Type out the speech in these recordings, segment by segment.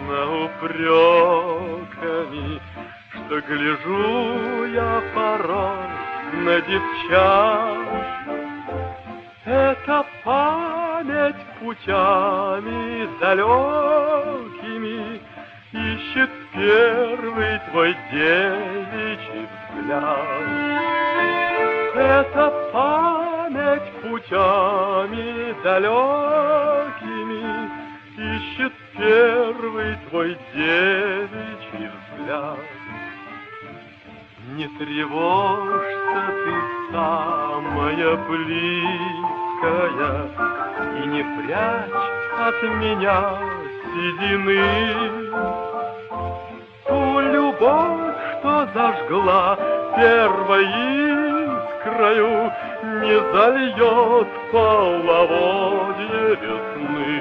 упреками, что гляжу я порой на девчат. Это память путями далекими ищет первый твой девичий взгляд. Это память путями далекими ищет первый твой девичий взгляд. Не тревожься ты, самая близкая, и не прячь от меня седины. Ту любовь, что зажгла первой искрою, не зальет половодье весны.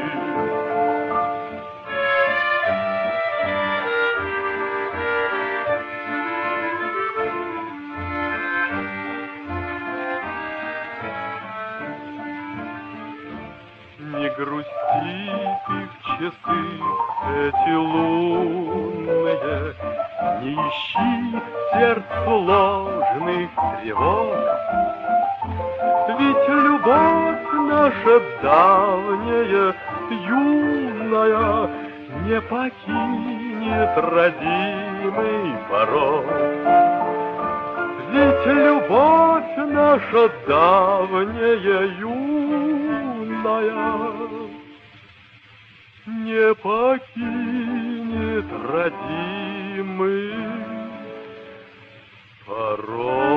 Не грусти ты в часы эти лунные, не ищи сердцу ложных тревог. Ведь любовь наша давняя, юная, не покинет родимый порог. Ведь любовь наша давняя, юная, не покинет родимый порог.